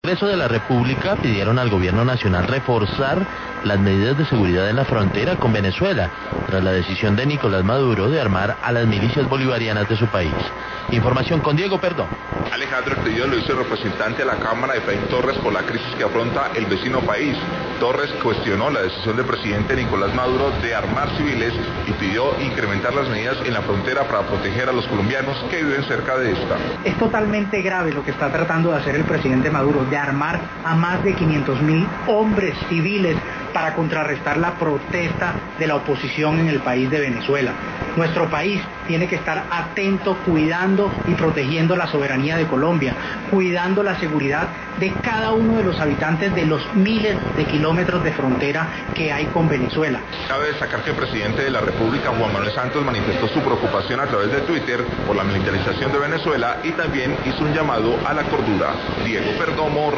Congreso de la República pidieron al gobierno nacional reforzar las medidas de seguridad en la frontera con Venezuela, tras la decisión de Nicolás Maduro de armar a las milicias bolivarianas de su país. Información con Diego Perdomo. Alejandro, el pedido lo hizo el representante a la Cámara de Efraín Torres por la crisis que afronta el vecino país. Torres cuestionó la decisión del presidente Nicolás Maduro de armar civiles y pidió incrementar las medidas en la frontera para proteger a los colombianos que viven cerca de esta. Es totalmente grave lo que está tratando de hacer el presidente Maduro, de armar a más de 500.000 hombres civiles para contrarrestar la protesta de la oposición en el país de Venezuela. Nuestro país tiene que estar atento, cuidando y protegiendo la soberanía de Colombia, cuidando la seguridad de cada uno de los habitantes de los miles de kilómetros de frontera que hay con Venezuela. Cabe destacar que el presidente de la República, Juan Manuel Santos, manifestó su preocupación a través de Twitter por la militarización de Venezuela y también hizo un llamado a la cordura. Diego Perdomo.